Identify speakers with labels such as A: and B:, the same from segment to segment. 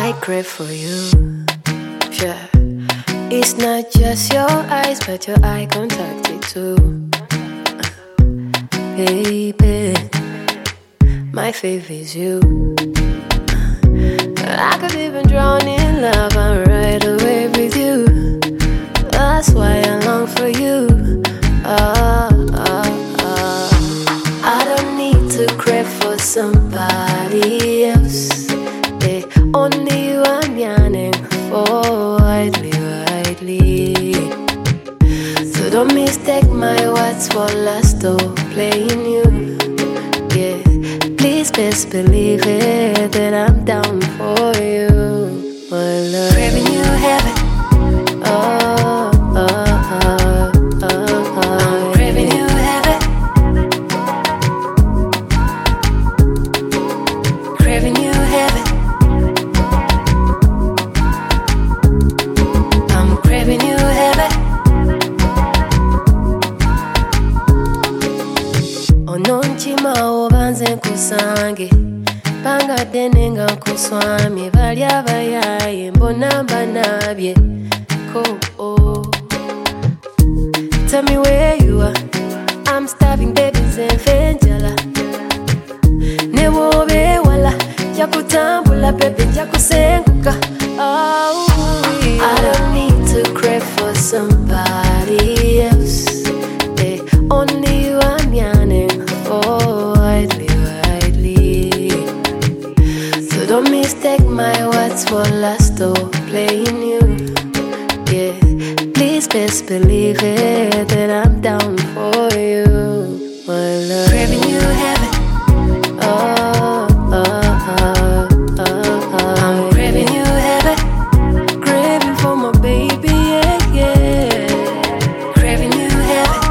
A: I crave for you. Yeah. It's not just your eyes, but your eye contact it too. Baby, my favorite is you. I could even drown in love and ride away with you. That's why I long for you. I don't need to crave for somebody else. Only you I'm yearning for, widely. So don't mistake my words for lust or playing you. Yeah, please best believe it that I'm down for you, my love. Craving you heaven. I'm craving you heaven. Craving you heaven. I'm craving you heaven. Ononchima obanze nkusange panga denenga nkuswamye bali abayaye mbona mbanabye ko. Tell me where you are. I'm starving babies and fenjala newobe wala jakutambula pepe jakusenguka. I don't need to crave for somebody else. Only you I'm yearning for, widely. So don't mistake my words for lust or playing you. Yeah, please best believe it that I'm down for you, my love. Craving you heaven. I'm craving you heaven. Craving for my baby, yeah. Craving you heaven.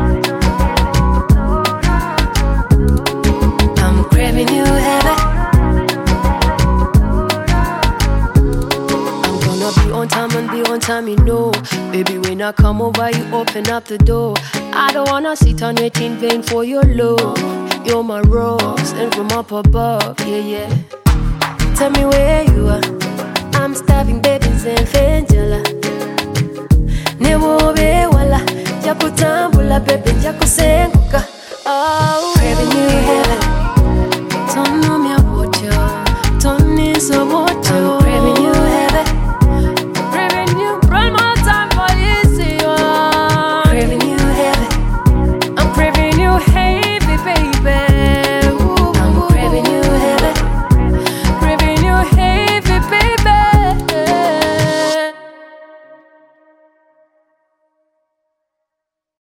A: I'm craving you heaven. I'm gonna be on time and be on time, you know. Baby, when I come over, you open up the door. I don't wanna sit on it in vain for your love. You're my rose and from up above, yeah. Tell me where you are. I'm starving babies and fenjala newobe wala jakutambula pepe jakusenguka.